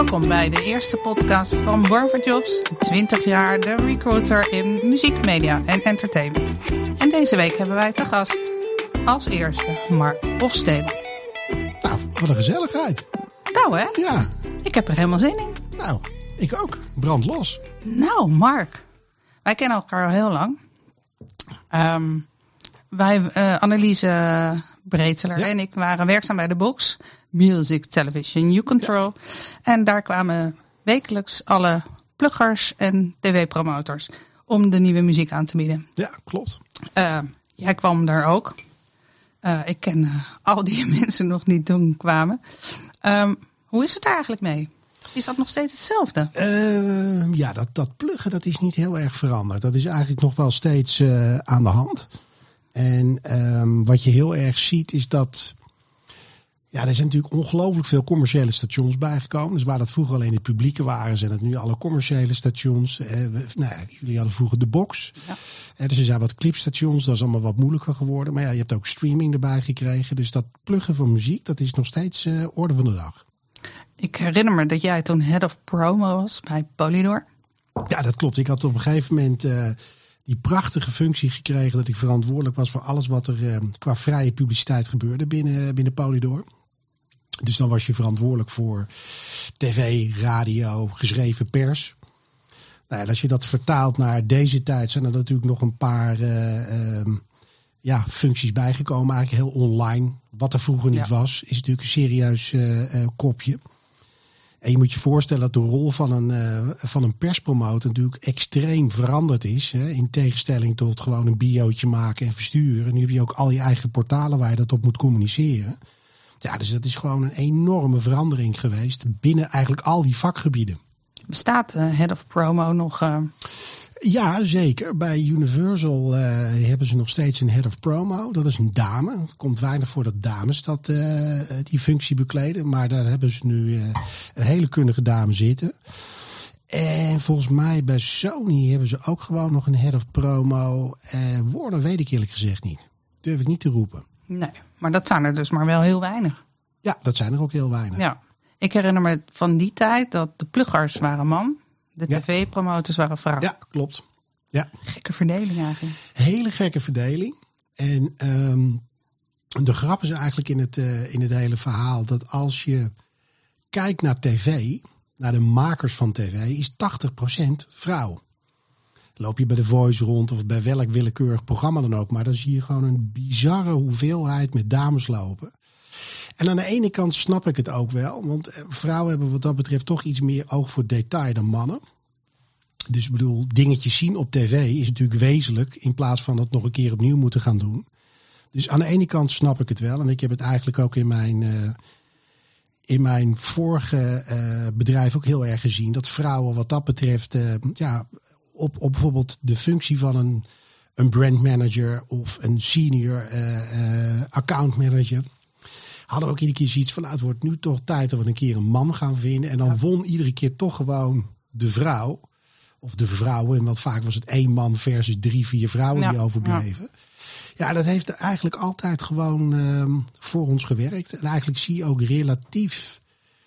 Welkom bij de eerste podcast van Born for Jobs, 20 jaar de recruiter in muziek, media en entertainment. En deze week hebben wij te gast als eerste Mark Hofstede. Nou, wat een gezelligheid. Nou hè? Ja. Ik heb er helemaal zin in. Nou, ik ook. Brand los. Nou Mark, wij kennen elkaar al heel lang. Anneliese Breteler en ik waren werkzaam bij de Box Music Television You Control. Ja. En daar kwamen wekelijks alle pluggers en tv-promotors om de nieuwe muziek aan te bieden. Ja, klopt. Jij kwam daar ook. Ik ken al die mensen nog niet toen kwamen. Hoe is het daar eigenlijk mee? Is dat nog steeds hetzelfde? Ja, dat pluggen dat is niet heel erg veranderd. Dat is eigenlijk nog wel steeds aan de hand. En wat je heel erg ziet is dat... Ja, er zijn natuurlijk ongelooflijk veel commerciële stations bijgekomen. Dus waar dat vroeger alleen het publieke waren, zijn het nu alle commerciële stations. Jullie hadden vroeger de Box. Ja. Dus er zijn wat clipstations, dat is allemaal wat moeilijker geworden. Maar ja, je hebt ook streaming erbij gekregen. Dus dat pluggen van muziek, dat is nog steeds orde van de dag. Ik herinner me dat jij toen head of promo was bij Polydor. Ja, dat klopt. Ik had op een gegeven moment die prachtige functie gekregen dat ik verantwoordelijk was voor alles wat er qua vrije publiciteit gebeurde binnen Polydor. Dus dan was je verantwoordelijk voor tv, radio, geschreven pers. Nou, en als je dat vertaalt naar deze tijd, zijn er natuurlijk nog een paar functies bijgekomen. Eigenlijk heel online. Wat er vroeger niet was, is natuurlijk een serieus kopje. En je moet je voorstellen dat de rol van een perspromotor natuurlijk extreem veranderd is. Hè, in tegenstelling tot gewoon een biootje maken en versturen. Nu heb je ook al je eigen portalen waar je dat op moet communiceren. Ja, dus dat is gewoon een enorme verandering geweest binnen eigenlijk al die vakgebieden. Bestaat Head of Promo nog? Ja, zeker. Bij Universal hebben ze nog steeds een Head of Promo. Dat is een dame. Het komt weinig voor dat dames die functie bekleden. Maar daar hebben ze nu een hele kundige dame zitten. En volgens mij bij Sony hebben ze ook gewoon nog een Head of Promo. Warner weet ik eerlijk gezegd niet. Durf ik niet te roepen. Nee, maar dat zijn er dus maar wel heel weinig. Ja, dat zijn er ook heel weinig. Ja. Ik herinner me van die tijd dat de pluggers waren man. De tv-promotors waren vrouw. Ja, klopt. Ja. Gekke verdeling eigenlijk. Hele gekke verdeling. En de grap is eigenlijk in het hele verhaal dat als je kijkt naar tv, naar de makers van tv, is 80% vrouw. Loop je bij The Voice rond of bij welk willekeurig programma dan ook, maar dan zie je gewoon een bizarre hoeveelheid met dames lopen. En aan de ene kant snap ik het ook wel, want vrouwen hebben wat dat betreft toch iets meer oog voor detail dan mannen. Dus ik bedoel, dingetjes zien op tv is natuurlijk wezenlijk in plaats van het nog een keer opnieuw moeten gaan doen. Dus aan de ene kant snap ik het wel. En ik heb het eigenlijk ook in mijn vorige bedrijf ook heel erg gezien. Dat vrouwen wat dat betreft op bijvoorbeeld de functie van een brandmanager of een senior account manager hadden we ook iedere keer zoiets van, het wordt nu toch tijd dat we een keer een man gaan vinden. En dan won iedere keer toch gewoon de vrouw. Of de vrouwen, want vaak was het 1 man versus 3, 4 vrouwen die overbleven. Ja, dat heeft eigenlijk altijd gewoon voor ons gewerkt. En eigenlijk zie je ook relatief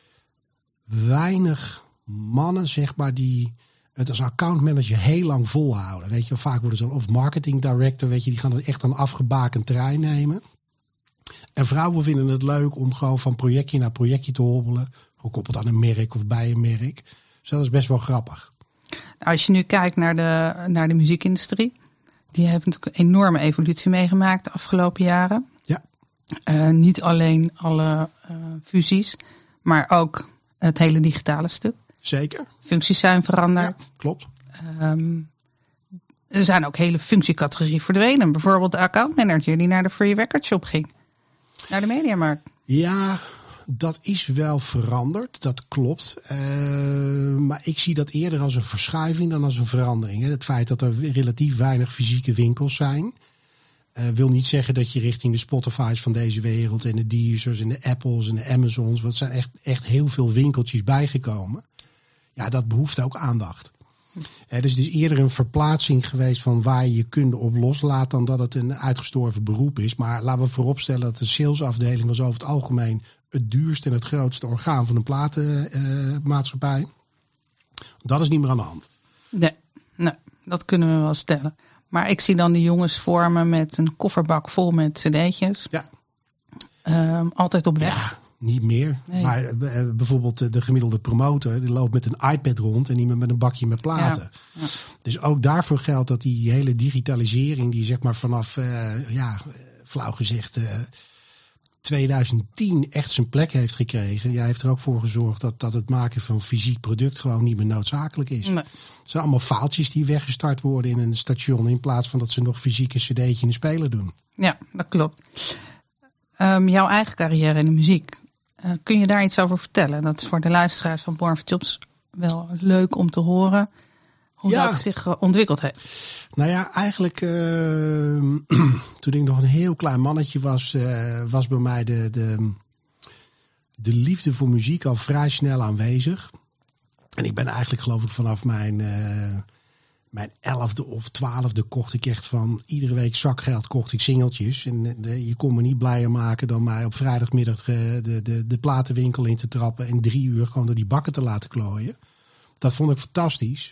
weinig mannen, zeg maar, die het als accountmanager heel lang volhouden. Weet je, vaak worden ze of marketing director, weet je, die gaan het echt aan afgebakend terrein nemen. En vrouwen vinden het leuk om gewoon van projectje naar projectje te hobbelen, gekoppeld aan een merk of bij een merk. Dus dat is best wel grappig. Als je nu kijkt naar de muziekindustrie, die heeft natuurlijk een enorme evolutie meegemaakt de afgelopen jaren. Ja. Niet alleen alle fusies, maar ook het hele digitale stuk. Zeker. Functies zijn veranderd. Ja, klopt. Er zijn ook hele functiecategorieën verdwenen. Bijvoorbeeld de accountmanager die naar de Free Record Shop ging. Naar de Mediamarkt. Ja, dat is wel veranderd, dat klopt. Maar ik zie dat eerder als een verschuiving dan als een verandering. Het feit dat er relatief weinig fysieke winkels zijn, wil niet zeggen dat je richting de Spotify's van deze wereld en de Deezers en de Apples en de Amazons, want er zijn echt heel veel winkeltjes bijgekomen. Ja, dat behoeft ook aandacht. Dus het is eerder een verplaatsing geweest van waar je je kunde op loslaat dan dat het een uitgestorven beroep is. Maar laten we vooropstellen dat de salesafdeling was over het algemeen het duurste en het grootste orgaan van een platenmaatschappij. Dat is niet meer aan de hand. Nee, dat kunnen we wel stellen. Maar ik zie dan die jongens voor me met een kofferbak vol met cd'tjes. Ja. Altijd op weg. Ja, niet meer. Nee. Maar bijvoorbeeld de gemiddelde promotor, die loopt met een iPad rond en niet meer met een bakje met platen. Ja. Dus ook daarvoor geldt dat die hele digitalisering, die zeg maar vanaf, flauw gezegd, 2010 echt zijn plek heeft gekregen. Jij heeft er ook voor gezorgd dat het maken van fysiek product gewoon niet meer noodzakelijk is. Nee. Het zijn allemaal faaltjes die weggestart worden in een station in plaats van dat ze nog fysiek een cd'tje in de speler doen. Ja, dat klopt. Jouw eigen carrière in de muziek. Kun je daar iets over vertellen? Dat is voor de luisteraars van Born for Jobs wel leuk om te horen hoe dat zich ontwikkeld heeft. Nou ja, eigenlijk toen ik nog een heel klein mannetje was bij mij de liefde voor muziek al vrij snel aanwezig. En ik ben eigenlijk geloof ik vanaf mijn 11e of 12e kocht ik echt van iedere week zakgeld kocht ik singeltjes. En je kon me niet blijer maken dan mij op vrijdagmiddag de platenwinkel in te trappen en 3 uur gewoon door die bakken te laten klooien. Dat vond ik fantastisch.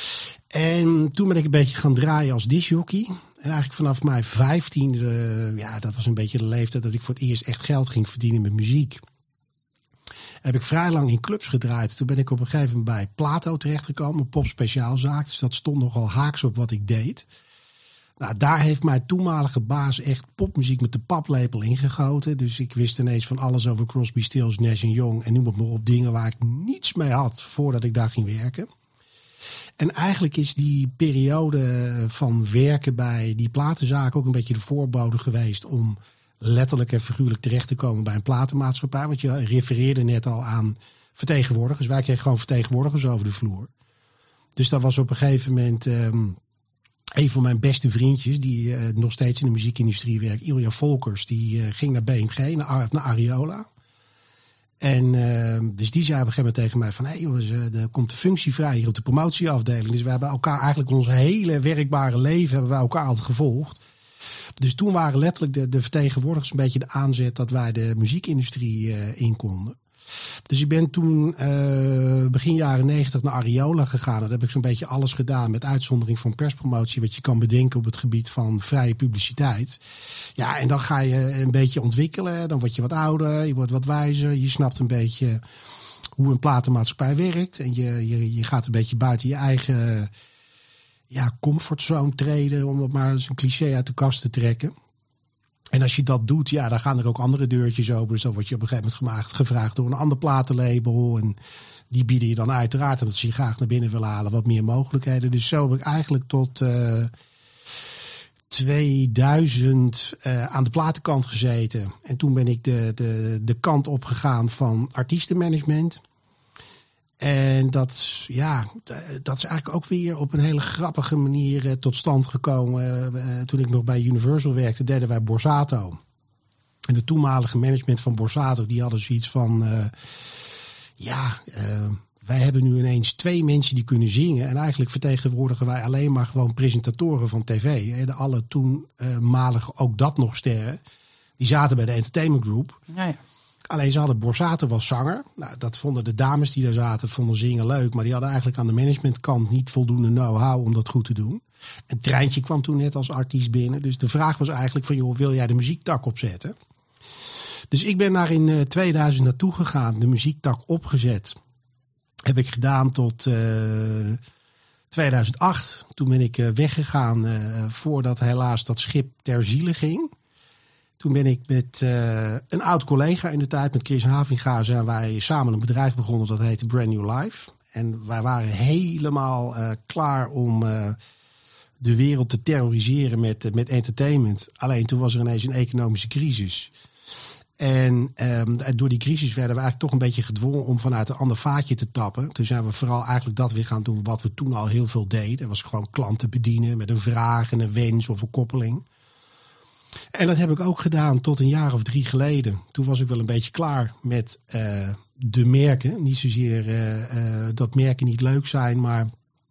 En toen ben ik een beetje gaan draaien als discjockey. En eigenlijk vanaf mijn 15e, dat was een beetje de leeftijd dat ik voor het eerst echt geld ging verdienen met muziek. Heb ik vrij lang in clubs gedraaid. Toen ben ik op een gegeven moment bij Plato terechtgekomen, een popspeciaalzaak. Dus dat stond nogal haaks op wat ik deed. Nou, daar heeft mijn toenmalige baas echt popmuziek met de paplepel ingegoten. Dus ik wist ineens van alles over Crosby, Stills, Nash & Young en noem het maar op, dingen waar ik niets mee had voordat ik daar ging werken. En eigenlijk is die periode van werken bij die platenzaak ook een beetje de voorbode geweest om letterlijk en figuurlijk terecht te komen bij een platenmaatschappij. Want je refereerde net al aan vertegenwoordigers. Wij kregen gewoon vertegenwoordigers over de vloer. Dus dat was op een gegeven moment een van mijn beste vriendjes, die nog steeds in de muziekindustrie werkt, Ilja Volkers, die ging naar BMG, naar Ariola. En dus die zei op een gegeven moment tegen mij van, hey jongens, er komt de functie vrij hier op de promotieafdeling. Dus we hebben elkaar eigenlijk ons hele werkbare leven hebben wij elkaar altijd gevolgd. Dus toen waren letterlijk de vertegenwoordigers een beetje de aanzet dat wij de muziekindustrie in konden. Dus ik ben toen begin jaren 90 naar Ariola gegaan. Dat heb ik zo'n beetje alles gedaan met uitzondering van perspromotie, wat je kan bedenken op het gebied van vrije publiciteit. Ja, en dan ga je een beetje ontwikkelen. Dan word je wat ouder, je wordt wat wijzer. Je snapt een beetje hoe een platenmaatschappij werkt. En je gaat een beetje buiten je eigen comfortzone treden, om het maar eens een cliché uit de kast te trekken. En als je dat doet, dan gaan er ook andere deurtjes open. Dus dan word je op een gegeven moment gevraagd door een ander platenlabel. En die bieden je dan uiteraard, omdat ze je graag naar binnen willen halen, wat meer mogelijkheden. Dus zo heb ik eigenlijk tot 2000 aan de platenkant gezeten. En toen ben ik de kant opgegaan van artiestenmanagement. En dat is eigenlijk ook weer op een hele grappige manier tot stand gekomen. Toen ik nog bij Universal werkte, deden wij Borsato. En de toenmalige management van Borsato, die hadden zoiets van, wij hebben nu ineens 2 mensen die kunnen zingen. En eigenlijk vertegenwoordigen wij alleen maar gewoon presentatoren van tv. De alle toenmalige, ook dat nog sterren, die zaten bij de Entertainment Group. Ja. Alleen ze hadden Borsato was zanger. Nou, dat vonden de dames die daar zaten, vonden zingen leuk. Maar die hadden eigenlijk aan de managementkant niet voldoende know-how om dat goed te doen. Een Treintje kwam toen net als artiest binnen. Dus de vraag was eigenlijk van, joh, wil jij de muziektak opzetten? Dus ik ben daar in 2000 naartoe gegaan. De muziektak opgezet. Heb ik gedaan tot 2008. Toen ben ik weggegaan voordat helaas dat schip ter ziele ging. Toen ben ik met een oud collega in de tijd, met Chris Havinga, zijn wij samen een bedrijf begonnen dat heette Brand New Life. En wij waren helemaal klaar om de wereld te terroriseren met entertainment. Alleen toen was er ineens een economische crisis. En door die crisis werden we eigenlijk toch een beetje gedwongen om vanuit een ander vaatje te tappen. Toen zijn we vooral eigenlijk dat weer gaan doen wat we toen al heel veel deden. Dat was gewoon klanten bedienen met een vraag en een wens of een koppeling. En dat heb ik ook gedaan tot een jaar of 3 geleden. Toen was ik wel een beetje klaar met de merken. Niet zozeer dat merken niet leuk zijn, maar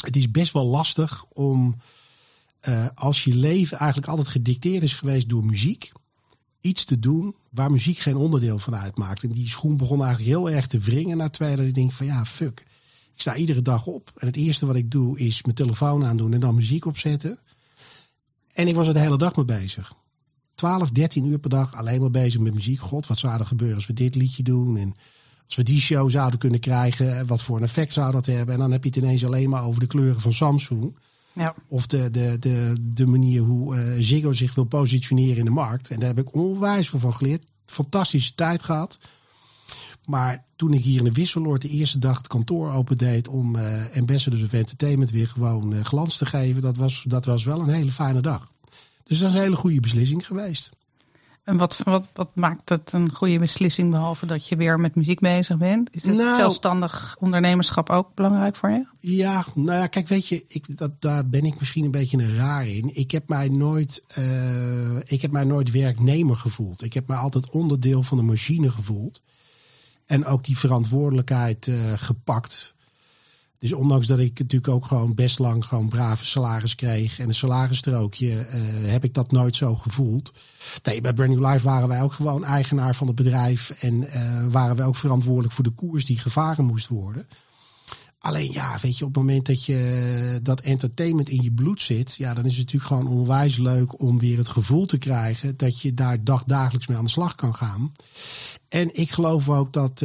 het is best wel lastig om, als je leven eigenlijk altijd gedicteerd is geweest door muziek, iets te doen waar muziek geen onderdeel van uitmaakt. En die schoen begon eigenlijk heel erg te wringen na 2 dat ik denk van ja, fuck. Ik sta iedere dag op en het eerste wat ik doe is mijn telefoon aandoen en dan muziek opzetten. En ik was er de hele dag mee bezig. 12, 13 uur per dag alleen maar bezig met muziek. God, wat zou er gebeuren als we dit liedje doen? En als we die show zouden kunnen krijgen, wat voor een effect zou dat hebben? En dan heb je het ineens alleen maar over de kleuren van Samsung. Ja. Of de manier hoe Ziggo zich wil positioneren in de markt. En daar heb ik onwijs veel van geleerd. Fantastische tijd gehad. Maar toen ik hier in de Wisseloord de eerste dag het kantoor opendeed om Ambassadors of Entertainment weer gewoon glans te geven, dat was wel een hele fijne dag. Dus dat is een hele goede beslissing geweest. En wat maakt het een goede beslissing, behalve dat je weer met muziek bezig bent? Is het zelfstandig ondernemerschap ook belangrijk voor je? Ja, nou ja, kijk, weet je, daar ben ik misschien een beetje een raar in. Ik heb mij nooit werknemer gevoeld. Ik heb mij altijd onderdeel van de machine gevoeld. En ook die verantwoordelijkheid gepakt. Dus ondanks dat ik natuurlijk ook gewoon best lang gewoon brave salaris kreeg en een salarisstrookje, heb ik dat nooit zo gevoeld. Nee, bij Brand New Life waren wij ook gewoon eigenaar van het bedrijf en waren wij ook verantwoordelijk voor de koers die gevaren moest worden. Alleen ja, weet je, op het moment dat je dat entertainment in je bloed zit, ja, dan is het natuurlijk gewoon onwijs leuk om weer het gevoel te krijgen dat je daar dagelijks mee aan de slag kan gaan. En ik geloof ook dat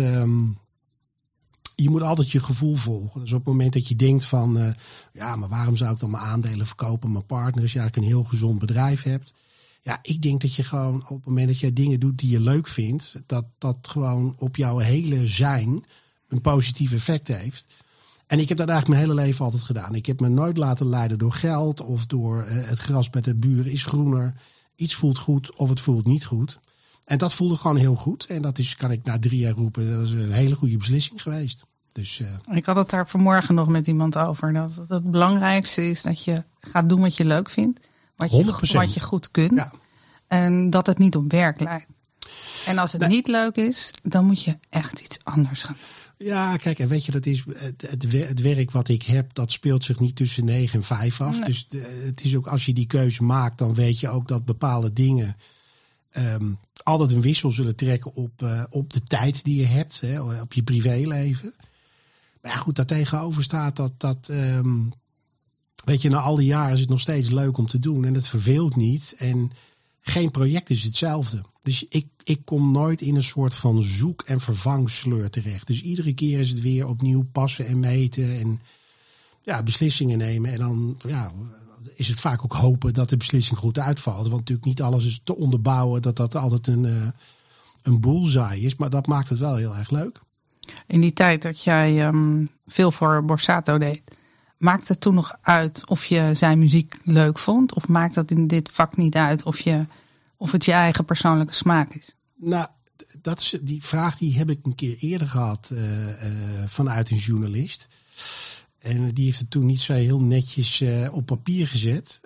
je moet altijd je gevoel volgen. Dus op het moment dat je denkt van, ja, maar waarom zou ik dan mijn aandelen verkopen? Mijn partner is eigenlijk een heel gezond bedrijf hebt. Ja, ik denk dat je gewoon op het moment dat je dingen doet die je leuk vindt, dat gewoon op jouw hele zijn een positief effect heeft. En ik heb dat eigenlijk mijn hele leven altijd gedaan. Ik heb me nooit laten leiden door geld of door het gras met de buren is groener. Iets voelt goed of het voelt niet goed. En dat voelde gewoon heel goed. En dat is, kan ik na 3 jaar roepen, dat is een hele goede beslissing geweest. Dus, ik had het daar vanmorgen nog met iemand over. Dat het belangrijkste is dat je gaat doen wat je leuk vindt. Wat je goed kunt. Ja. En dat het niet op werk lijkt. En als het niet leuk is, dan moet je echt iets anders gaan. Ja, kijk, en weet je, dat is het werk wat ik heb, dat speelt zich niet tussen 9 en 5 af. Nee. Dus het is ook, als je die keuze maakt, dan weet je ook dat bepaalde dingen altijd een wissel zullen trekken op de tijd die je hebt, hè, op je privéleven. Maar ja, goed, daartegenover staat dat weet je, na al die jaren is het nog steeds leuk om te doen en het verveelt niet. En geen project is hetzelfde. Dus ik kom nooit in een soort van zoek- en vervangsleur terecht. Dus iedere keer is het weer opnieuw passen en meten en ja, beslissingen nemen. En dan is het vaak ook hopen dat de beslissing goed uitvalt. Want natuurlijk niet alles is te onderbouwen dat altijd een bullseye is. Maar dat maakt het wel heel erg leuk. In die tijd dat jij veel voor Borsato deed, maakt het toen nog uit of je zijn muziek leuk vond? Of maakt dat in dit vak niet uit of het je eigen persoonlijke smaak is? Nou, die vraag die heb ik een keer eerder gehad vanuit een journalist. En die heeft het toen niet zo heel netjes op papier gezet.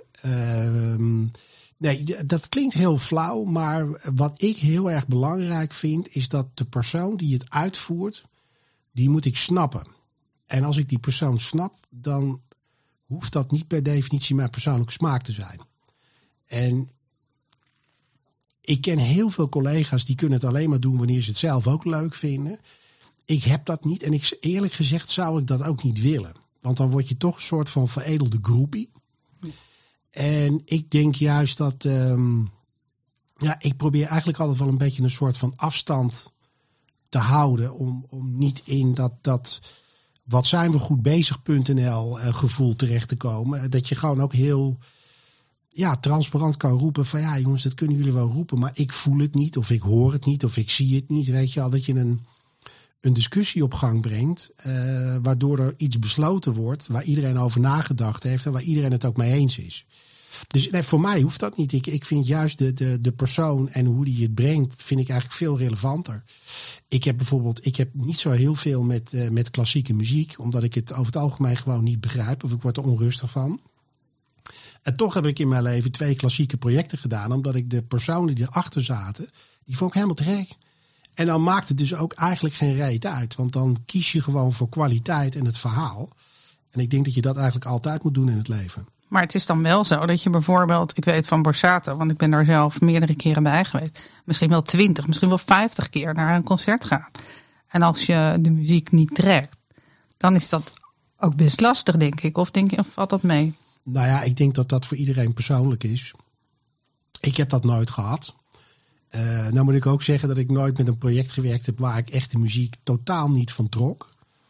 Nee, dat klinkt heel flauw. Maar wat ik heel erg belangrijk vind, is dat de persoon die het uitvoert, die moet ik snappen. En als ik die persoon snap, dan hoeft dat niet per definitie mijn persoonlijke smaak te zijn. En ik ken heel veel collega's die kunnen het alleen maar doen wanneer ze het zelf ook leuk vinden. Ik heb dat niet en eerlijk gezegd zou ik dat ook niet willen. Want dan word je toch een soort van veredelde groepie. En ik denk juist dat ik probeer eigenlijk altijd wel een beetje een soort van afstand te houden. Om niet in dat wat zijn we goed bezig.nl gevoel terecht te komen. Dat je gewoon ook heel transparant kan roepen van ja jongens, dat kunnen jullie wel roepen. Maar ik voel het niet of ik hoor het niet of ik zie het niet. Weet je al, dat je een discussie op gang brengt. Waardoor er iets besloten wordt waar iedereen over nagedacht heeft en waar iedereen het ook mee eens is. Dus nee, voor mij hoeft dat niet. Ik vind juist de persoon en hoe die het brengt, vind ik eigenlijk veel relevanter. Ik heb niet zo heel veel met klassieke muziek, omdat ik het over het algemeen gewoon niet begrijp of ik word er onrustig van. En toch heb ik in mijn leven 2 klassieke projecten gedaan, omdat ik de personen die erachter zaten, die vond ik helemaal te gek. En dan maakt het dus ook eigenlijk geen reet uit, want dan kies je gewoon voor kwaliteit en het verhaal. En ik denk dat je dat eigenlijk altijd moet doen in het leven. Maar het is dan wel zo dat je bijvoorbeeld, ik weet van Borsato, want ik ben daar zelf meerdere keren bij geweest. Misschien wel 20, misschien wel 50 keer naar een concert gaat. En als je de muziek niet trekt, dan is dat ook best lastig, denk ik. Of valt dat mee? Nou ja, ik denk dat dat voor iedereen persoonlijk is. Ik heb dat nooit gehad. Nou moet ik ook zeggen dat ik nooit met een project gewerkt heb waar ik echt de muziek totaal niet van trok.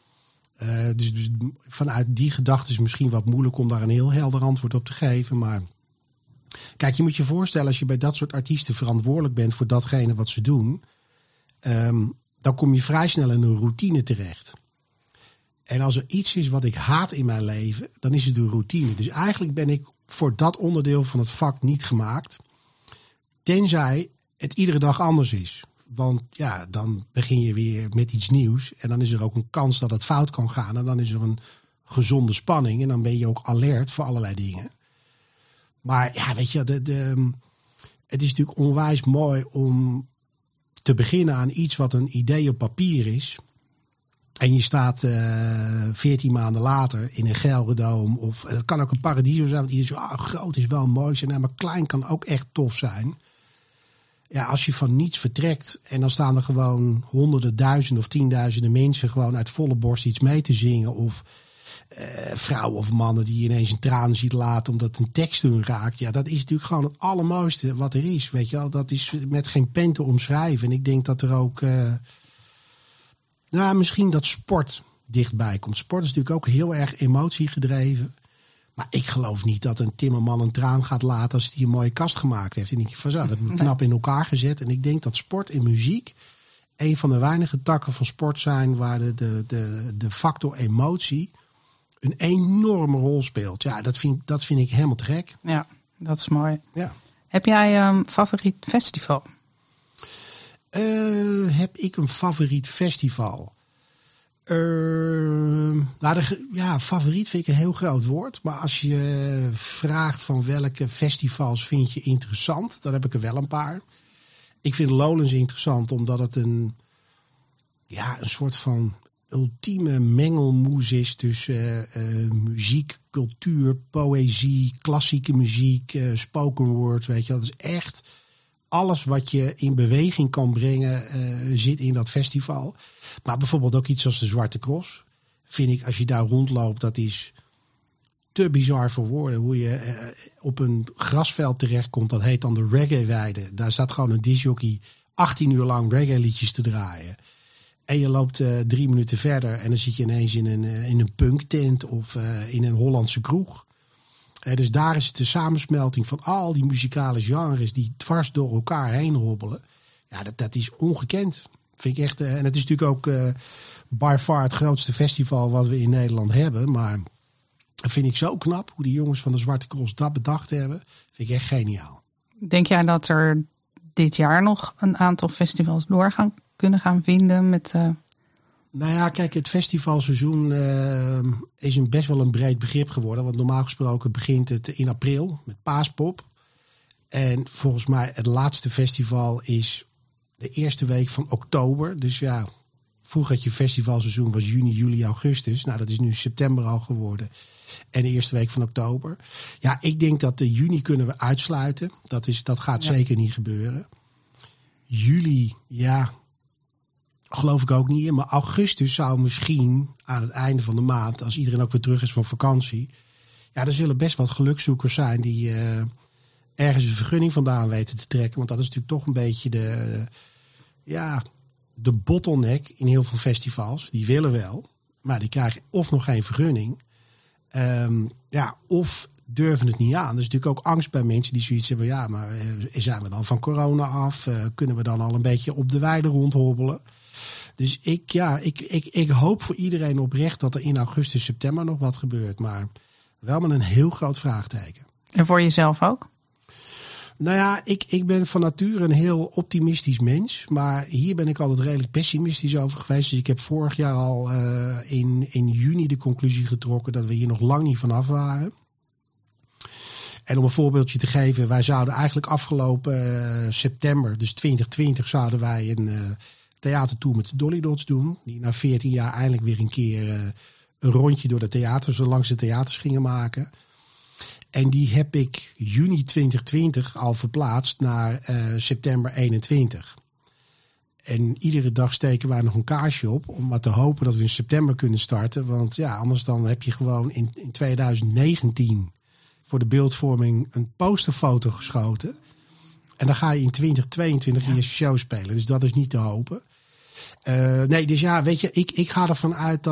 Dus vanuit die gedachte is het misschien wat moeilijk om daar een heel helder antwoord op te geven. Maar kijk, je moet je voorstellen als je bij dat soort artiesten verantwoordelijk bent voor datgene wat ze doen. Dan kom je vrij snel in een routine terecht. En als er iets is wat ik haat in mijn leven, dan is het de routine. Dus eigenlijk ben ik voor dat onderdeel van het vak niet gemaakt. Tenzij het iedere dag anders is. Want ja, dan begin je weer met iets nieuws. En dan is er ook een kans dat het fout kan gaan. En dan is er een gezonde spanning. En dan ben je ook alert voor allerlei dingen. Maar ja, weet je, het is natuurlijk onwijs mooi om te beginnen aan iets wat een idee op papier is. En je staat 14 maanden later in een Gelredome. Of het kan ook een Paradiso zijn. Want iedereen zegt, groot is wel mooi zijn. Maar klein kan ook echt tof zijn. Ja, als je van niets vertrekt en dan staan er gewoon honderden, duizenden of tienduizenden mensen gewoon uit volle borst iets mee te zingen. Of vrouwen of mannen die ineens een traan ziet laten omdat een tekst hun raakt. Ja, dat is natuurlijk gewoon het allermooiste wat er is. Weet je wel, dat is met geen pen te omschrijven. En ik denk dat er ook, misschien dat sport dichtbij komt. Sport is natuurlijk ook heel erg emotiegedreven. Maar ik geloof niet dat een timmerman een traan gaat laten als hij een mooie kast gemaakt heeft. En ik denk van zo, dat heb ik knap in elkaar gezet. En ik denk dat sport en muziek een van de weinige takken van sport zijn waar de factor emotie een enorme rol speelt. Ja, dat vind ik helemaal te gek. Ja, dat is mooi. Ja. Heb jij een favoriet festival? Heb ik een favoriet festival? Favoriet vind ik een heel groot woord. Maar als je vraagt van welke festivals vind je interessant, dan heb ik er wel een paar. Ik vind Lowlands interessant omdat het een soort van ultieme mengelmoes is tussen muziek, cultuur, poëzie, klassieke muziek, spoken word. Weet je, dat is echt alles wat je in beweging kan brengen zit in dat festival. Maar bijvoorbeeld ook iets als de Zwarte Cross. Vind ik, als je daar rondloopt, dat is te bizar voor woorden. Hoe je op een grasveld terechtkomt, dat heet dan de reggae-weide. Daar staat gewoon een discjockey 18 uur lang reggae liedjes te draaien. En je loopt 3 minuten verder en dan zit je ineens in een punktent of in een Hollandse kroeg. Dus daar is het de samensmelting van al die muzikale genres die dwars door elkaar heen hobbelen. Ja, dat is ongekend. Vind ik echt. En het is natuurlijk ook by far het grootste festival wat we in Nederland hebben. Maar dat vind ik zo knap hoe die jongens van de Zwarte Cross dat bedacht hebben. Vind ik echt geniaal. Denk jij dat er dit jaar nog een aantal festivals kunnen gaan vinden met... Nou ja, kijk, het festivalseizoen is best wel een breed begrip geworden. Want normaal gesproken begint het in april met Paaspop. En volgens mij het laatste festival is de eerste week van oktober. Dus ja, vroeger had je festivalseizoen was juni, juli, augustus. Nou, dat is nu september al geworden. En de eerste week van oktober. Ja, ik denk dat de juni kunnen we uitsluiten. Dat gaat zeker niet gebeuren. Juli, ja... geloof ik ook niet in. Maar augustus zou misschien aan het einde van de maand, als iedereen ook weer terug is van vakantie. Ja, er zullen best wat gelukzoekers zijn die ergens een vergunning vandaan weten te trekken. Want dat is natuurlijk toch een beetje de bottleneck in heel veel festivals. Die willen wel, maar die krijgen of nog geen vergunning. Of durven het niet aan. Er is natuurlijk ook angst bij mensen die zoiets hebben. Ja, maar zijn we dan van corona af? Kunnen we dan al een beetje op de weide rondhobbelen? Dus ik hoop voor iedereen oprecht dat er in augustus, september nog wat gebeurt. Maar wel met een heel groot vraagteken. En voor jezelf ook? Nou ja, ik ben van nature een heel optimistisch mens. Maar hier ben ik altijd redelijk pessimistisch over geweest. Dus ik heb vorig jaar al in juni de conclusie getrokken dat we hier nog lang niet vanaf waren. En om een voorbeeldje te geven, wij zouden eigenlijk afgelopen september, dus 2020, zouden wij een theatertour met de Dolly Dots doen. Die na 14 jaar eindelijk weer een keer een rondje door de theaters, langs de theaters gingen maken. En die heb ik juni 2020 al verplaatst naar september 21. En iedere dag steken wij nog een kaarsje op om maar te hopen dat we in september kunnen starten. Want ja, anders dan heb je gewoon in 2019 voor de beeldvorming een posterfoto geschoten. En dan ga je in 2022 je eerste show spelen. Dus dat is niet te hopen. Dus ja, weet je, ik ga ervan uit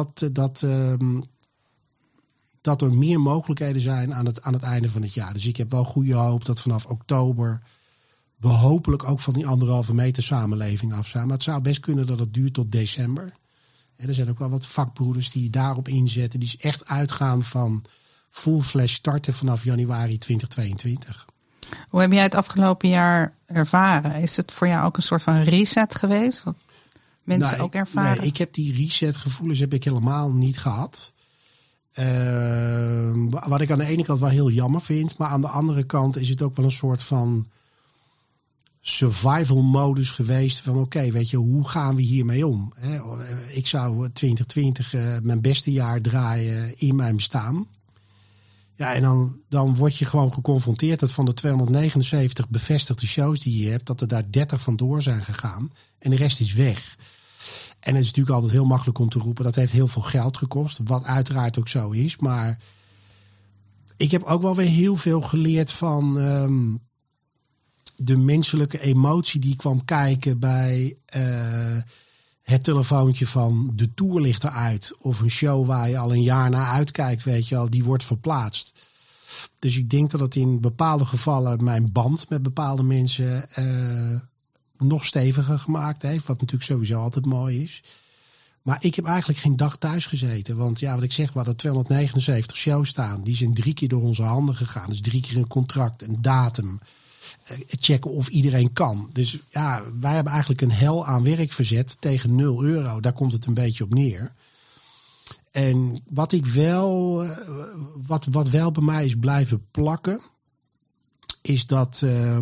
dat er meer mogelijkheden zijn aan het einde van het jaar. Dus ik heb wel goede hoop dat vanaf oktober we hopelijk ook van die 1,5 meter samenleving af zijn. Maar het zou best kunnen dat het duurt tot december. Er zijn ook wel wat vakbroeders die daarop inzetten. Die echt uitgaan van full flash starten vanaf januari 2022. Hoe heb jij het afgelopen jaar ervaren? Is het voor jou ook een soort van reset geweest? Wat mensen ook ervaren? Nee, ik heb die reset gevoelens helemaal niet gehad. Wat ik aan de ene kant wel heel jammer vind. Maar aan de andere kant is het ook wel een soort van survival modus geweest. Van oké, weet je, hoe gaan we hiermee om? Ik zou 2020 mijn beste jaar draaien in mijn bestaan. Ja, en dan word je gewoon geconfronteerd dat van de 279 bevestigde shows die je hebt, dat er daar 30 vandoor zijn gegaan. En de rest is weg. En het is natuurlijk altijd heel makkelijk om te roepen, dat heeft heel veel geld gekost. Wat uiteraard ook zo is. Maar ik heb ook wel weer heel veel geleerd van de menselijke emotie die kwam kijken bij het telefoontje van de tour ligt eruit. Of een show waar je al een jaar naar uitkijkt, weet je wel, die wordt verplaatst. Dus ik denk dat het in bepaalde gevallen mijn band met bepaalde mensen nog steviger gemaakt heeft. Wat natuurlijk sowieso altijd mooi is. Maar ik heb eigenlijk geen dag thuis gezeten. Want ja, wat ik zeg, we hadden 279 shows staan. Die zijn 3 keer door onze handen gegaan. Dus 3 keer een contract, een datum. Checken of iedereen kan. Dus ja, wij hebben eigenlijk een hel aan werk verzet tegen €0. Daar komt het een beetje op neer. En wat wel bij mij is blijven plakken, is dat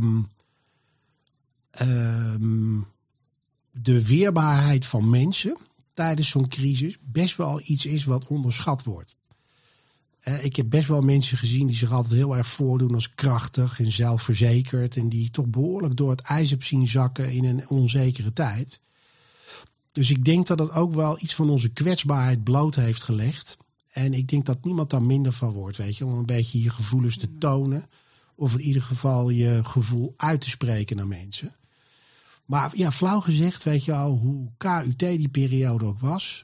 de weerbaarheid van mensen tijdens zo'n crisis best wel iets is wat onderschat wordt. Ik heb best wel mensen gezien die zich altijd heel erg voordoen als krachtig en zelfverzekerd. En die toch behoorlijk door het ijs heb zien zakken in een onzekere tijd. Dus ik denk dat dat ook wel iets van onze kwetsbaarheid bloot heeft gelegd. En ik denk dat niemand daar minder van wordt, weet je. Om een beetje je gevoelens te tonen. Of in ieder geval je gevoel uit te spreken naar mensen. Maar ja, flauw gezegd, weet je al, hoe KUT die periode ook was.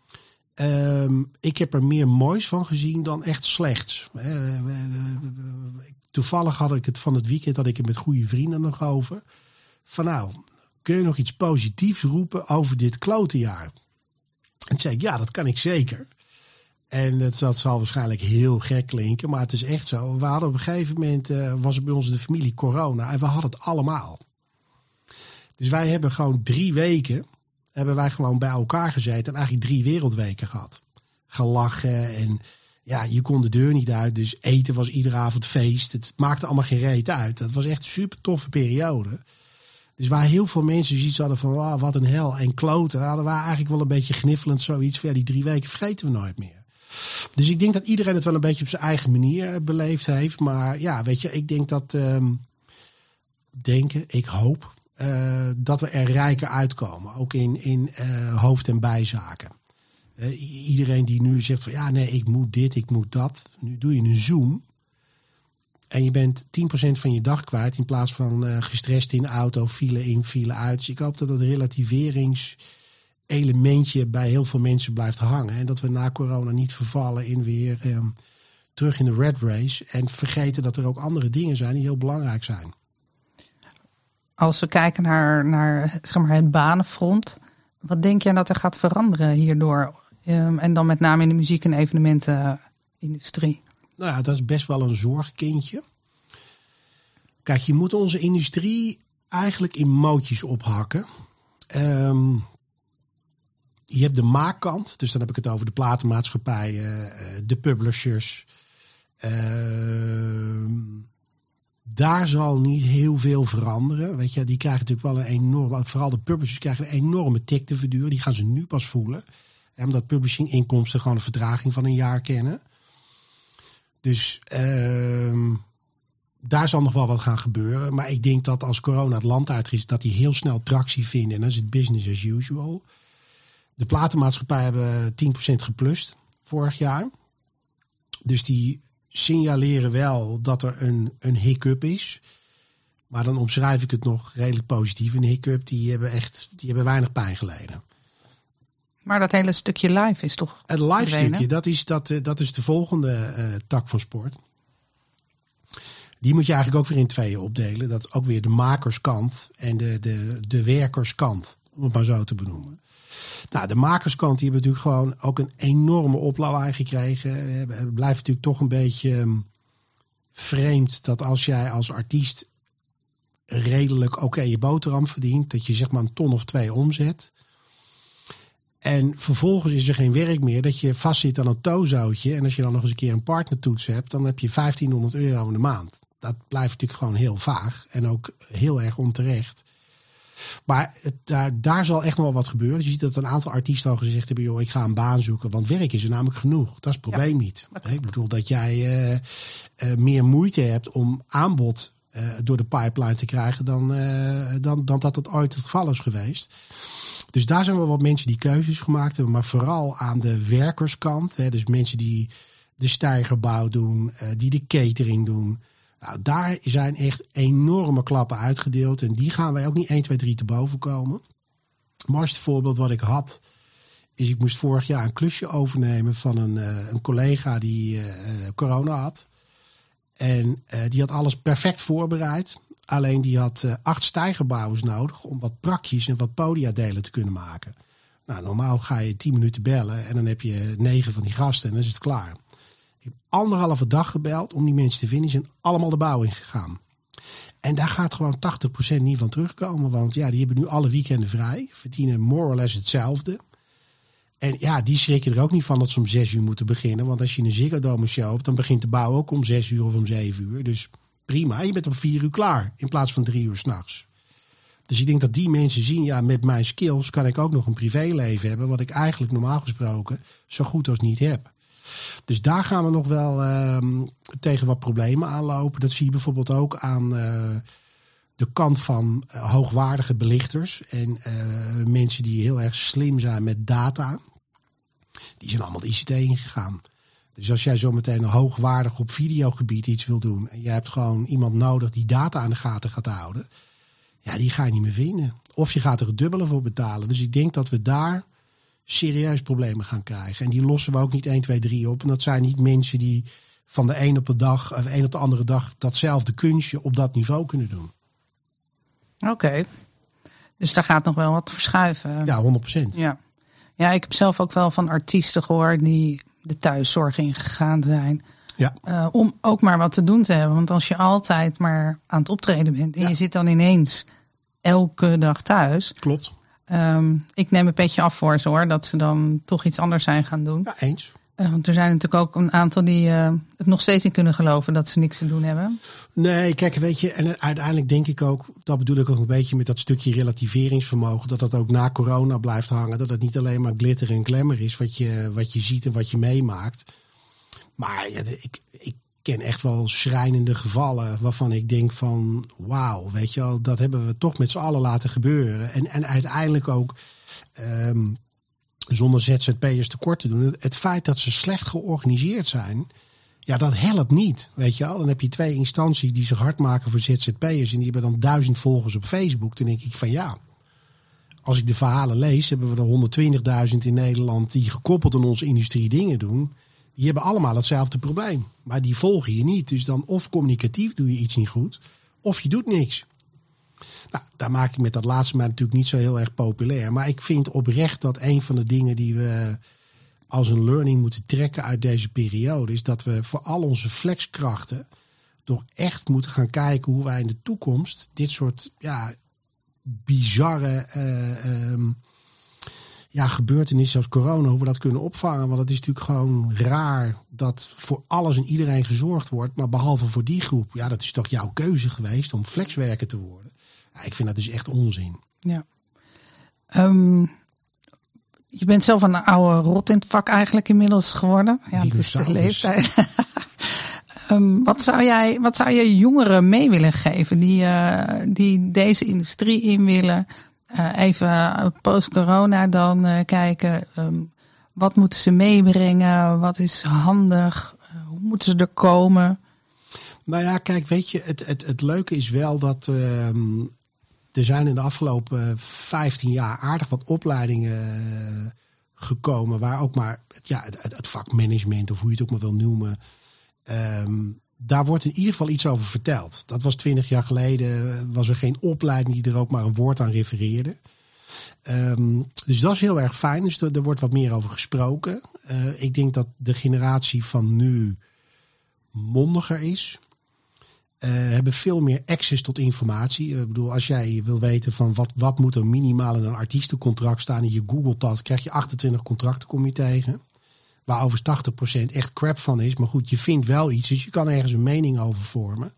Ik heb er meer moois van gezien dan echt slechts. Toevallig had ik het van het weekend, had ik het met goede vrienden nog over. Van nou, kun je nog iets positiefs roepen over dit klote jaar? En toen zei ik, ja, dat kan ik zeker. En dat zal waarschijnlijk heel gek klinken, maar het is echt zo. We hadden op een gegeven moment, was er bij ons in de familie corona en we hadden het allemaal. Dus wij hebben gewoon 3 weken... hebben wij gewoon bij elkaar gezeten en eigenlijk 3 wereldweken gehad. Gelachen en ja, je kon de deur niet uit. Dus eten was iedere avond feest. Het maakte allemaal geen reet uit. Het was echt een super toffe periode. Dus waar heel veel mensen zoiets hadden van wat een hel en kloten, hadden wij eigenlijk wel een beetje gniffelend zoiets van die 3 weken vergeten we nooit meer. Dus ik denk dat iedereen het wel een beetje op zijn eigen manier beleefd heeft. Maar ja, weet je, ik denk dat ik hoop dat we er rijker uitkomen. Ook in hoofd- en bijzaken. Iedereen die nu zegt van ja, nee, ik moet dit, ik moet dat. Nu doe je een Zoom. En je bent 10% van je dag kwijt. In plaats van gestrest in de auto, file in, file uit. Dus ik hoop dat dat relativeringselementje bij heel veel mensen blijft hangen. En dat we na corona niet vervallen in weer terug in de red race. En vergeten dat er ook andere dingen zijn die heel belangrijk zijn. Als we kijken naar zeg maar het banenfront, wat denk jij dat er gaat veranderen hierdoor? En dan met name in de muziek- en evenementenindustrie. Nou ja, dat is best wel een zorgkindje. Kijk, je moet onze industrie eigenlijk in mootjes ophakken. Je hebt de maakkant, dus dan heb ik het over de platenmaatschappijen, de publishers. Daar zal niet heel veel veranderen. Weet je, die krijgen natuurlijk wel een enorme, vooral de publishers krijgen een enorme tik te verduren. Die gaan ze nu pas voelen. Omdat publishing inkomsten gewoon een vertraging van een jaar kennen. Dus daar zal nog wel wat gaan gebeuren. Maar ik denk dat als corona het land uit is, dat die heel snel tractie vinden. En dan is het business as usual. De platenmaatschappij hebben 10% geplust vorig jaar. Dus die signaleren wel dat er een hiccup is. Maar dan omschrijf ik het nog redelijk positief. Een hiccup, die hebben weinig pijn geleden. Maar dat hele stukje live is toch Het live verdwenen? stukje, dat is de volgende tak van sport. Die moet je eigenlijk ook weer in tweeën opdelen. Dat is ook weer de makerskant en de werkerskant. Om het maar zo te benoemen. Nou, de makerskant die hebben natuurlijk gewoon ook een enorme oplawaai gekregen. Het blijft natuurlijk toch een beetje vreemd dat als jij als artiest redelijk oké je boterham verdient, dat je zeg maar 1 ton of 2 omzet. En vervolgens is er geen werk meer, dat je vastzit aan een tozootje. En als je dan nog eens een keer een partnertoets hebt, dan heb je €1.500 in de maand. Dat blijft natuurlijk gewoon heel vaag en ook heel erg onterecht. Maar daar zal echt nog wel wat gebeuren. Dus je ziet dat een aantal artiesten al gezegd hebben, joh, ik ga een baan zoeken. Want werk is er namelijk genoeg. Dat is het probleem niet. Ik bedoel dat jij meer moeite hebt om aanbod door de pipeline te krijgen dan dat het ooit het geval is geweest. Dus daar zijn wel wat mensen die keuzes gemaakt hebben. Maar vooral aan de werkerskant. Dus mensen die de steigerbouw doen, die de catering doen. Nou, daar zijn echt enorme klappen uitgedeeld. En die gaan wij ook niet 1, 2, 3 te boven komen. Het mooiste voorbeeld wat ik had, is ik moest vorig jaar een klusje overnemen van een collega die corona had. En die had alles perfect voorbereid. Alleen die had 8 steigerbouwers nodig om wat prakjes en wat podiadelen te kunnen maken. Nou, normaal ga je 10 minuten bellen en dan heb je 9 van die gasten en dan is het klaar. Ik heb 1,5 dag gebeld om die mensen te vinden. Die zijn allemaal de bouw ingegaan. En daar gaat gewoon 80% niet van terugkomen. Want ja, die hebben nu alle weekenden vrij. Verdienen more or less hetzelfde. En ja, die schrikken er ook niet van dat ze om 6 uur moeten beginnen. Want als je een Ziggo Dome show hebt, dan begint de bouw ook om 6 uur of om 7 uur. Dus prima, je bent om 4 uur klaar. In plaats van 3 uur 's nachts. Dus ik denk dat die mensen zien, ja, met mijn skills kan ik ook nog een privéleven hebben. Wat ik eigenlijk normaal gesproken zo goed als niet heb. Dus daar gaan we nog wel tegen wat problemen aanlopen. Dat zie je bijvoorbeeld ook aan de kant van hoogwaardige belichters. En mensen die heel erg slim zijn met data. Die zijn allemaal de ICT ingegaan. Dus als jij zometeen hoogwaardig op videogebied iets wil doen. En je hebt gewoon iemand nodig die data aan de gaten gaat houden. Ja, die ga je niet meer vinden. Of je gaat er het dubbele voor betalen. Dus ik denk dat we daar serieus problemen gaan krijgen. En die lossen we ook niet 1, 2, 3 op. En dat zijn niet mensen die van de een op de andere dag datzelfde kunstje op dat niveau kunnen doen. Oké. Dus daar gaat nog wel wat verschuiven. Ja, 100%. Ja, ik heb zelf ook wel van artiesten gehoord die de thuiszorg ingegaan zijn. Ja. Om ook maar wat te doen te hebben. Want als je altijd maar aan het optreden bent en je zit dan ineens elke dag thuis. Klopt. Ik neem een petje af voor ze hoor, dat ze dan toch iets anders zijn gaan doen. Ja, eens. Want er zijn natuurlijk ook een aantal die het nog steeds niet kunnen geloven dat ze niks te doen hebben. Nee, kijk, weet je, en uiteindelijk denk ik ook, dat bedoel ik ook een beetje met dat stukje relativeringsvermogen, dat dat ook na corona blijft hangen. Dat het niet alleen maar glitter en glamour is wat je ziet en wat je meemaakt. Maar ja, ik ken echt wel schrijnende gevallen waarvan ik denk van wauw, weet je wel, dat hebben we toch met z'n allen laten gebeuren. En uiteindelijk ook zonder ZZP'ers tekort te doen. Het feit dat ze slecht georganiseerd zijn, ja, dat helpt niet. Weet je wel. Dan heb je 2 instanties die zich hard maken voor ZZP'ers en die hebben dan 1000 volgers op Facebook. Dan denk ik van ja, als ik de verhalen lees, hebben we er 120.000 in Nederland die gekoppeld aan onze industrie dingen doen. Die hebben allemaal hetzelfde probleem. Maar die volgen je niet. Dus dan of communicatief doe je iets niet goed, of je doet niks. Nou, daar maak ik met dat laatste maar natuurlijk niet zo heel erg populair. Maar ik vind oprecht dat een van de dingen die we als een learning moeten trekken uit deze periode is dat we voor al onze flexkrachten toch echt moeten gaan kijken hoe wij in de toekomst dit soort bizarre gebeurtenissen als corona, hoe we dat kunnen opvangen. Want het is natuurlijk gewoon raar dat voor alles en iedereen gezorgd wordt. Maar behalve voor die groep. Ja, dat is toch jouw keuze geweest om flexwerker te worden. Ja, ik vind dat dus echt onzin. Ja. Je bent zelf een oude rot in het vak eigenlijk inmiddels geworden. Ja, het is de leeftijd. Wat zou je jongeren mee willen geven die deze industrie in willen? Even post-corona dan kijken. Wat moeten ze meebrengen? Wat is handig? Hoe moeten ze er komen? Nou ja, kijk, weet je, het leuke is wel dat er zijn in de afgelopen 15 jaar aardig wat opleidingen gekomen waar ook maar het vakmanagement of hoe je het ook maar wil noemen. Daar wordt in ieder geval iets over verteld. Dat was 20 jaar geleden, was er geen opleiding die er ook maar een woord aan refereerde. Dus dat is heel erg fijn. Dus er wordt wat meer over gesproken. Ik denk dat de generatie van nu mondiger is. Hebben veel meer access tot informatie. Ik bedoel, als jij wil weten van wat moet er minimaal in een artiestencontract staan en je googelt dat, krijg je 28 contracten kom je tegen. Waar overigens 80% echt crap van is. Maar goed, je vindt wel iets. Dus je kan ergens een mening over vormen.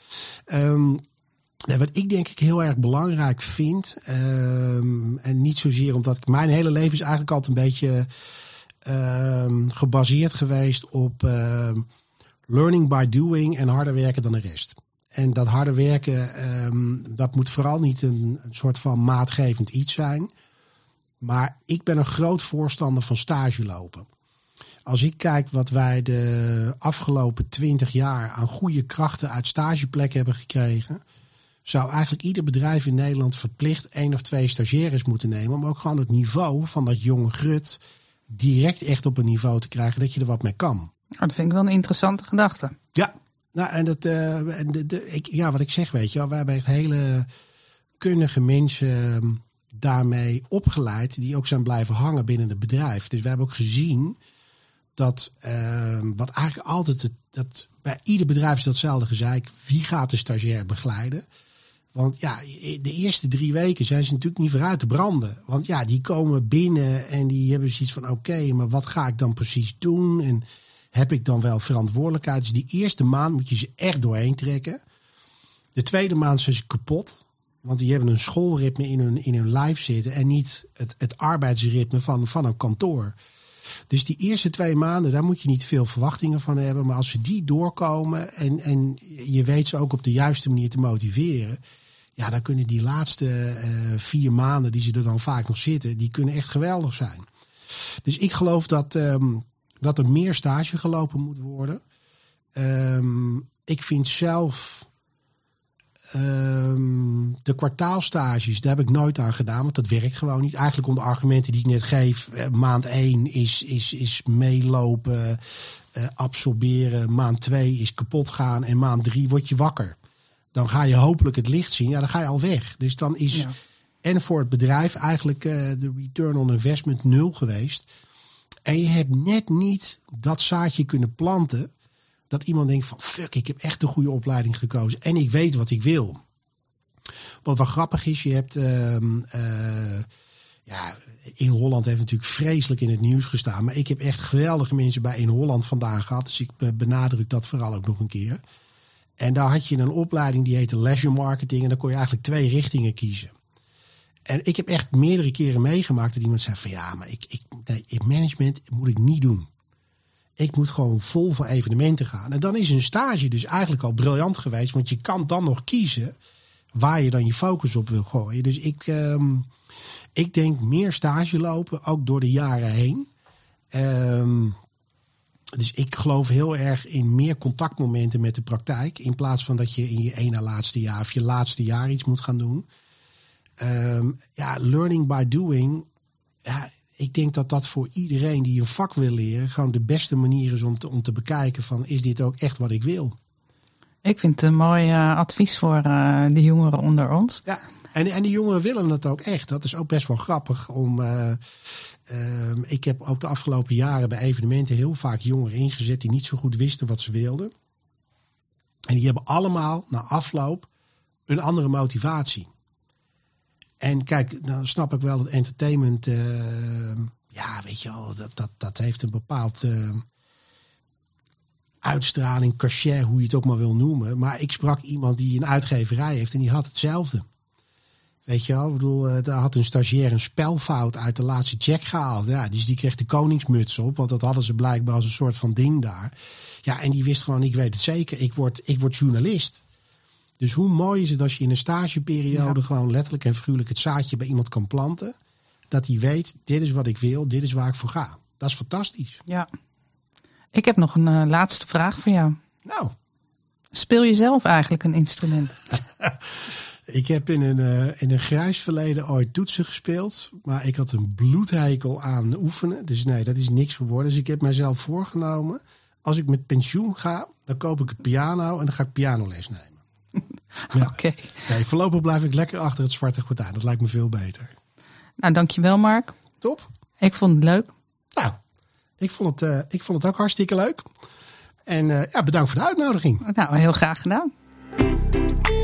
Wat ik denk ik heel erg belangrijk vind. En niet zozeer omdat mijn hele leven is eigenlijk altijd een beetje gebaseerd geweest op learning by doing en harder werken dan de rest. En dat harder werken, dat moet vooral niet een soort van maatgevend iets zijn. Maar ik ben een groot voorstander van stage lopen. Als ik kijk wat wij de afgelopen 20 jaar aan goede krachten uit stageplekken hebben gekregen, zou eigenlijk ieder bedrijf in Nederland verplicht 1 of 2 stagiaires moeten nemen. Om ook gewoon het niveau van dat jonge grut direct echt op een niveau te krijgen dat je er wat mee kan. Dat vind ik wel een interessante gedachte. Ja, nou, en wat ik zeg, weet je wel, wij hebben echt hele kundige mensen daarmee opgeleid die ook zijn blijven hangen binnen het bedrijf. Dus we hebben ook gezien dat wat eigenlijk altijd dat bij ieder bedrijf is datzelfde gezeik. Wie gaat de stagiair begeleiden? Want ja, de eerste 3 weken zijn ze natuurlijk niet vooruit te branden. Want ja, die komen binnen en die hebben zoiets van oké, maar wat ga ik dan precies doen? En heb ik dan wel verantwoordelijkheid? Dus die eerste maand moet je ze echt doorheen trekken. De tweede maand zijn ze kapot. Want die hebben een schoolritme in hun lijf zitten. En niet het arbeidsritme van een kantoor. Dus die eerste 2 maanden, daar moet je niet veel verwachtingen van hebben. Maar als ze die doorkomen en je weet ze ook op de juiste manier te motiveren. Ja, dan kunnen die laatste 4 maanden die ze er dan vaak nog zitten, die kunnen echt geweldig zijn. Dus ik geloof dat er meer stage gelopen moet worden. Ik vind zelf de kwartaalstages, daar heb ik nooit aan gedaan, want dat werkt gewoon niet. Eigenlijk om de argumenten die ik net geef, maand 1 is meelopen, absorberen. Maand 2 is kapot gaan en maand 3 word je wakker. Dan ga je hopelijk het licht zien. Ja, dan ga je al weg. Dus dan is en voor het bedrijf eigenlijk de return on investment 0 geweest. En je hebt net niet dat zaadje kunnen planten dat iemand denkt van fuck, ik heb echt de goede opleiding gekozen en ik weet wat ik wil. Wat wel grappig is, je hebt In Holland heeft natuurlijk vreselijk in het nieuws gestaan, maar ik heb echt geweldige mensen bij In Holland vandaan gehad, dus ik benadruk dat vooral ook nog een keer. En daar had je een opleiding die heette leisure marketing en dan kon je eigenlijk 2 richtingen kiezen. En ik heb echt meerdere keren meegemaakt dat iemand zei van ja, maar in management moet ik niet doen. Ik moet gewoon vol voor evenementen gaan. En dan is een stage dus eigenlijk al briljant geweest, want je kan dan nog kiezen waar je dan je focus op wil gooien. Dus ik denk meer stage lopen, ook door de jaren heen. Dus ik geloof heel erg in meer contactmomenten met de praktijk, in plaats van dat je in je 1 na laatste jaar of je laatste jaar iets moet gaan doen. Learning by doing. Ja, ik denk dat dat voor iedereen die een vak wil leren gewoon de beste manier is om te bekijken van is dit ook echt wat ik wil. Ik vind het een mooi advies voor de jongeren onder ons. Ja, en die jongeren willen het ook echt. Dat is ook best wel grappig. Ik heb ook de afgelopen jaren bij evenementen heel vaak jongeren ingezet die niet zo goed wisten wat ze wilden. En die hebben allemaal na afloop een andere motivatie. En kijk, dan snap ik wel dat entertainment, weet je wel, dat heeft een bepaald uitstraling, cachet, hoe je het ook maar wil noemen. Maar ik sprak iemand die een uitgeverij heeft en die had hetzelfde. Weet je wel, ik bedoel, daar had een stagiair een spelfout uit de laatste check gehaald. Ja, dus die kreeg de koningsmuts op, want dat hadden ze blijkbaar als een soort van ding daar. Ja, en die wist gewoon, ik weet het zeker, ik word journalist. Dus hoe mooi is het als je in een stageperiode gewoon letterlijk en figuurlijk het zaadje bij iemand kan planten. Dat hij weet, dit is wat ik wil, dit is waar ik voor ga. Dat is fantastisch. Ja. Ik heb nog een laatste vraag voor jou. Nou. Speel je zelf eigenlijk een instrument? Ik heb in een grijs verleden ooit toetsen gespeeld. Maar ik had een bloedhekel aan oefenen. Dus nee, dat is niks geworden. Dus ik heb mijzelf voorgenomen. Als ik met pensioen ga, dan koop ik een piano en dan ga ik pianoles nemen. Ja. Oké. Nee, voorlopig blijf ik lekker achter het zwarte gordijn. Dat lijkt me veel beter. Nou, dankjewel Mark. Top. Ik vond het leuk. Nou, ik vond het ook hartstikke leuk. En bedankt voor de uitnodiging. Nou, heel graag gedaan.